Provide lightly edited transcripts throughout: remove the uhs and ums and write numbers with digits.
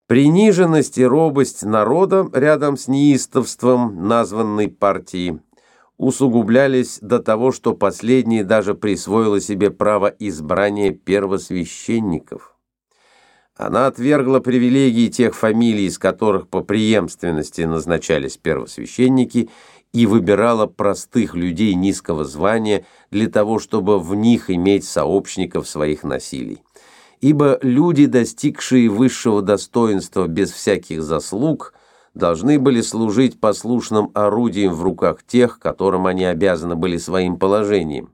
Приниженность и робость народа рядом с неистовством названной партии усугублялись до того, что последняя даже присвоила себе право избрания первосвященников. Она отвергла привилегии тех фамилий, из которых по преемственности назначались первосвященники, и выбирала простых людей низкого звания для того, чтобы в них иметь сообщников своих насилий. Ибо люди, достигшие высшего достоинства без всяких заслуг, должны были служить послушным орудием в руках тех, которым они обязаны были своим положением.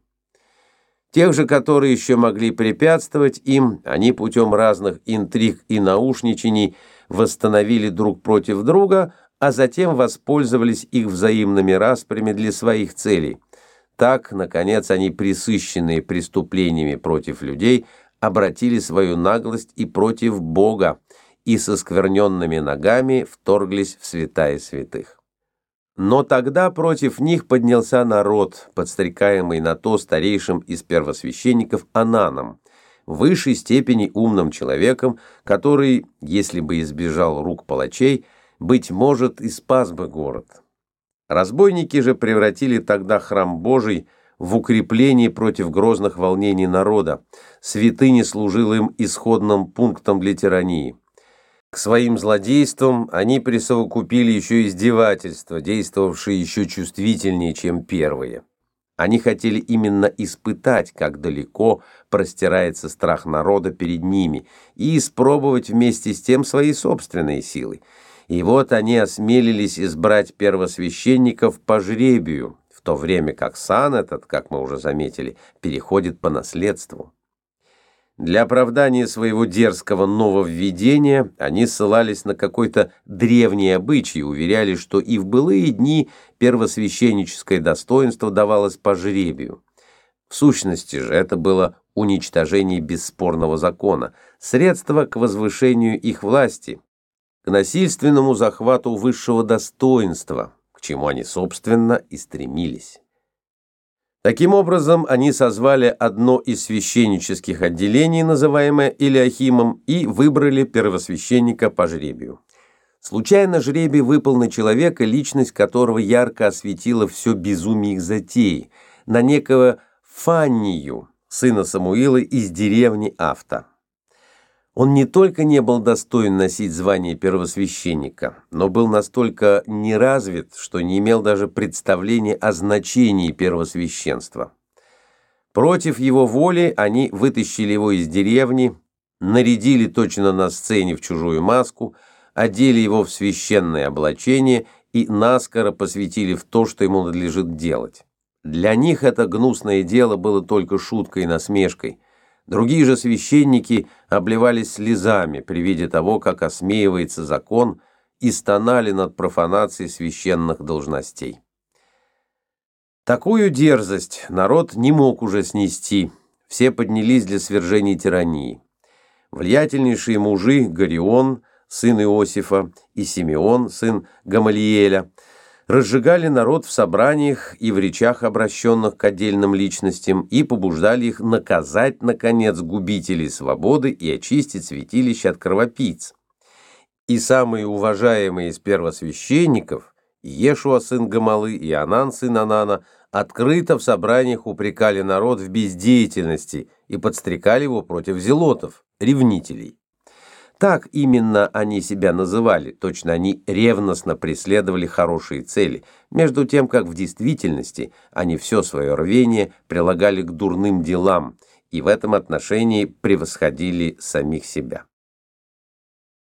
Тех же, которые еще могли препятствовать им, они путем разных интриг и наушничаний восстановили друг против друга, а затем воспользовались их взаимными распрями для своих целей. Так, наконец, они, пресыщенные преступлениями против людей, обратили свою наглость и против Бога, и со скверненными ногами вторглись в святая святых. Но тогда против них поднялся народ, подстрекаемый на то старейшим из первосвященников Ананом, в высшей степени умным человеком, который, если бы избежал рук палачей, быть может, и спас бы город. Разбойники же превратили тогда храм Божий в укрепление против грозных волнений народа. Святыня служила им исходным пунктом для тирании. К своим злодействам они присовокупили еще издевательства, действовавшие еще чувствительнее, чем первые. Они хотели именно испытать, как далеко простирается страх народа перед ними, и испробовать вместе с тем свои собственные силы. И вот они осмелились избрать первосвященников по жребию, в то время как сан этот, как мы уже заметили, переходит по наследству. Для оправдания своего дерзкого нововведения они ссылались на какой-то древний обычай и уверяли, что и в былые дни первосвященническое достоинство давалось по жребию. В сущности же это было уничтожение бесспорного закона, средство к возвышению их власти, к насильственному захвату высшего достоинства, к чему они, собственно, и стремились. Таким образом, они созвали одно из священнических отделений, называемое Илиахимом, и выбрали первосвященника по жребию. Случайно жребий выпал на человека, личность которого ярко осветила все безумие их затеи, на некого Фаннию, сына Самуила из деревни Авта. Он не только не был достоин носить звание первосвященника, но был настолько неразвит, что не имел даже представления о значении первосвященства. Против его воли они вытащили его из деревни, нарядили точно на сцене в чужую маску, одели его в священное облачение и наскоро посвятили в то, что ему надлежит делать. Для них это гнусное дело было только шуткой и насмешкой. Другие же священники обливались слезами при виде того, как осмеивается закон, и стонали над профанацией священных должностей. Такую дерзость народ не мог уже снести, все поднялись для свержения тирании. Влиятельнейшие мужи Горион, сын Иосифа, и Симеон, сын Гамалиэля, разжигали народ в собраниях и в речах, обращенных к отдельным личностям, и побуждали их наказать, наконец, губителей свободы и очистить святилище от кровопийц. И самые уважаемые из первосвященников, Иешуа сын Гамалы и Анан сын Анана, открыто в собраниях упрекали народ в бездеятельности и подстрекали его против зелотов, ревнителей. Так именно они себя называли, точно они ревностно преследовали хорошие цели, между тем, как в действительности они все свое рвение прилагали к дурным делам и в этом отношении превосходили самих себя.